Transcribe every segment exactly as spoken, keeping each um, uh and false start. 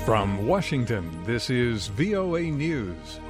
From Washington, this is V O A News.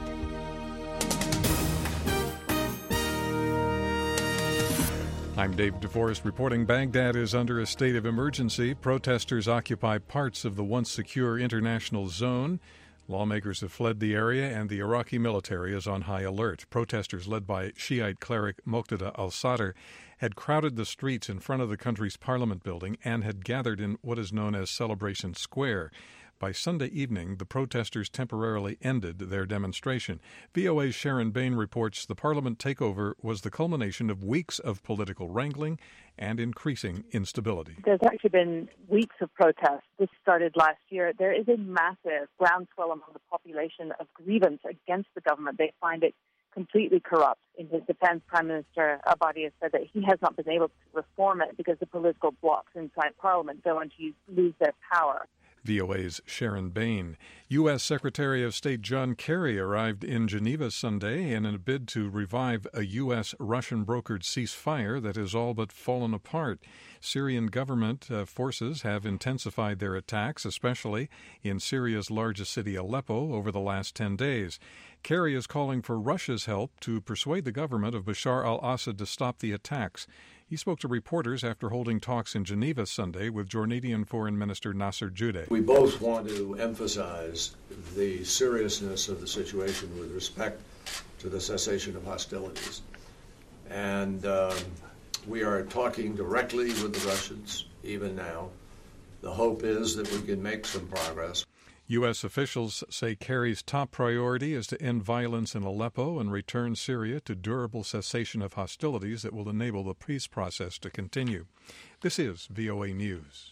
I'm Dave DeForest reporting Baghdad is under a state of emergency. Protesters occupy parts of the once secure international zone. Lawmakers have fled the area, and the Iraqi military is on high alert. Protesters led by Shiite cleric Muqtada al-Sadr had crowded the streets in front of the country's parliament building and had gathered in what is known as Celebration Square. By Sunday evening, the protesters temporarily ended their demonstration. V O A's Sharon Bain reports the parliament takeover was the culmination of weeks of political wrangling and increasing instability. There's actually been weeks of protests. This started last year. There is a massive groundswell among the population of grievance against the government. They find it completely corrupt. In his defense, Prime Minister Abadi has said that he has not been able to reform it because the political blocs inside Parliament don't want to use, lose their power. V O A's Sharon Bain. U S. Secretary of State John Kerry arrived in Geneva Sunday in a bid to revive a U S. Russian-brokered ceasefire that has all but fallen apart. Syrian government uh, forces have intensified their attacks, especially in Syria's largest city, Aleppo, over the last ten days. Kerry is calling for Russia's help to persuade the government of Bashar al-Assad to stop the attacks. He spoke to reporters after holding talks in Geneva Sunday with Jordanian Foreign Minister Nasser Judeh. We both want to emphasize the seriousness of the situation with respect to the cessation of hostilities. And um, we are talking directly with the Russians, even now. The hope is that we can make some progress. U S officials say Kerry's top priority is to end violence in Aleppo and return Syria to durable cessation of hostilities that will enable the peace process to continue. This is V O A News.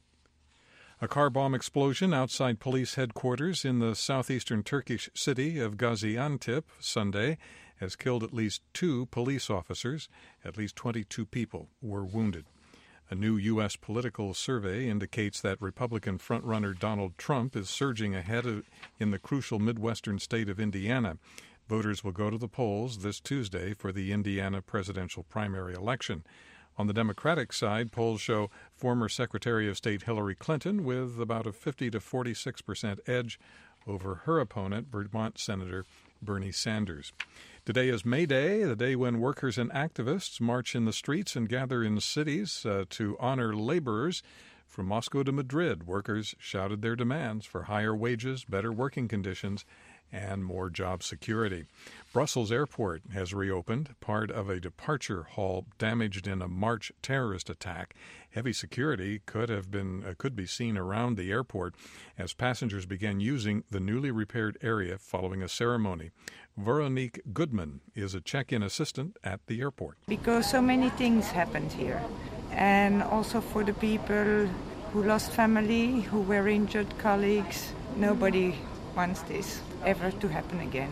A car bomb explosion outside police headquarters in the southeastern Turkish city of Gaziantep Sunday has killed at least two police officers. At least twenty-two people were wounded. A new U S political survey indicates that Republican frontrunner Donald Trump is surging ahead of, in the crucial Midwestern state of Indiana. Voters will go to the polls this Tuesday for the Indiana presidential primary election. On the Democratic side, polls show former Secretary of State Hillary Clinton with about a fifty to forty-six percent edge over her opponent, Vermont Senator Bernie Sanders. Today is May Day, the day when workers and activists march in the streets and gather in cities uh, to honor laborers. From Moscow to Madrid, workers shouted their demands for higher wages, better working conditions, and more job security. Brussels Airport has reopened, part of a departure hall damaged in a March terrorist attack. Heavy security could have been uh, could be seen around the airport as passengers began using the newly repaired area following a ceremony. Veronique Goodman is a check-in assistant at the airport. Because so many things happened here, and also for the people who lost family, who were injured, colleagues, nobody wants this ever to happen again.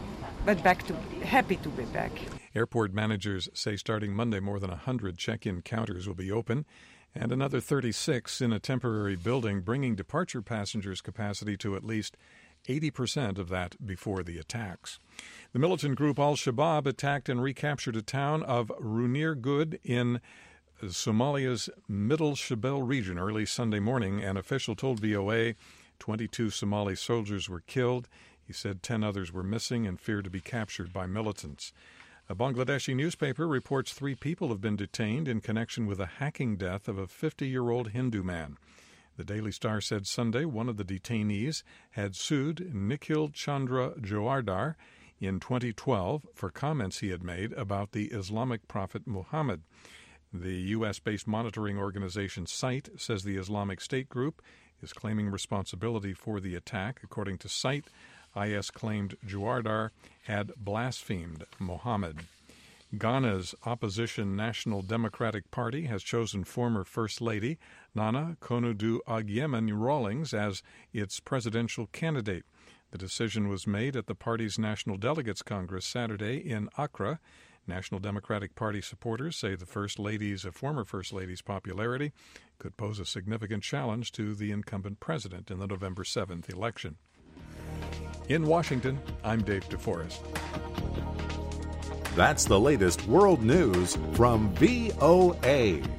But back to happy to be back. Airport managers say starting Monday, more than one hundred check-in counters will be open, and another thirty-six in a temporary building, bringing departure passengers' capacity to at least eighty percent of that before the attacks. The militant group Al-Shabaab attacked and recaptured a town of Runir Good in Somalia's Middle Shabelle region early Sunday morning. An official told V O A twenty-two Somali soldiers were killed. He said ten others were missing and feared to be captured by militants. A Bangladeshi newspaper reports three people have been detained in connection with the hacking death of a fifty-year-old Hindu man. The Daily Star said Sunday one of the detainees had sued Nikhil Chandra Jawardar in twenty twelve for comments he had made about the Islamic prophet Muhammad. The U S-based monitoring organization SITE says the Islamic State group is claiming responsibility for the attack. According to SITE, I S claimed Jawardar had blasphemed Muhammad. Ghana's opposition National Democratic Party has chosen former First Lady Nana Konadu-Agyeman Rawlings as its presidential candidate. The decision was made at the party's National Delegates Congress Saturday in Accra. National Democratic Party supporters say the First Lady's, a former First Lady's popularity could pose a significant challenge to the incumbent president in the November seventh election. In Washington, I'm Dave DeForest. That's the latest world news from V O A.